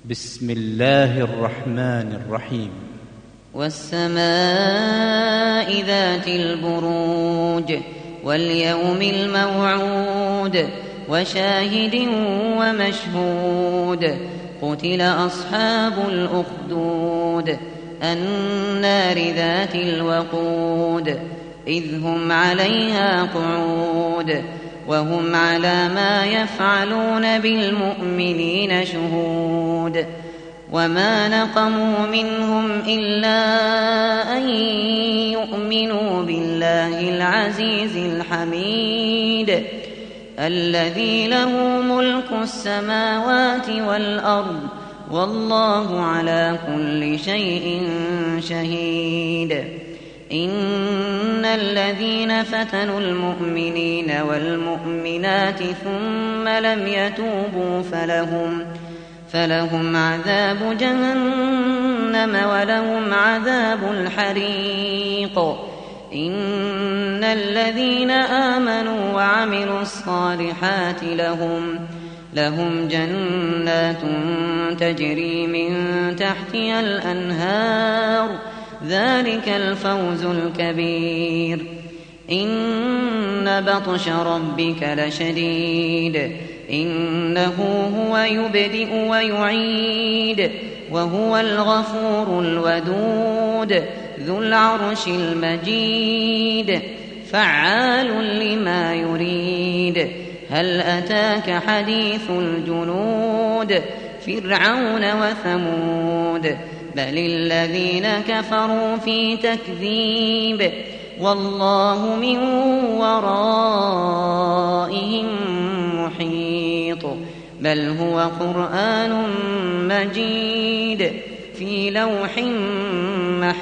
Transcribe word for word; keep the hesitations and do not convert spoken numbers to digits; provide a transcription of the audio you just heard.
بسم الله الرحمن الرحيم. والسماء ذات البروج واليوم الموعود وشاهد ومشهود قتل أصحاب الأخدود النار ذات الوقود إذ هم عليها قعود وهم على ما يفعلون بالمؤمنين شهود وما نقموا منهم إلا أن يؤمنوا بالله العزيز الحميد الذي له ملك السماوات والأرض والله على كل شيء شهيد. إن الذين فتنوا المؤمنين والمؤمنات ثم لم يتوبوا فلهم فلهم عذاب جهنم ولهم عذاب الحريق. إن الذين آمنوا وعملوا الصالحات لهم لهم جنات تجري من تحتها الأنهار ذلك الفوز الكبير. إن بطش ربك لشديد إنه هو يبدئ ويعيد وهو الغفور الودود ذو العرش المجيد فعال لما يريد. هل أتاك حديث الجنود فرعون وثمود بل الذين كفروا في تكذيب والله من ورائهم محيط. بل هو قرآن مجيد في لوح محفوظ.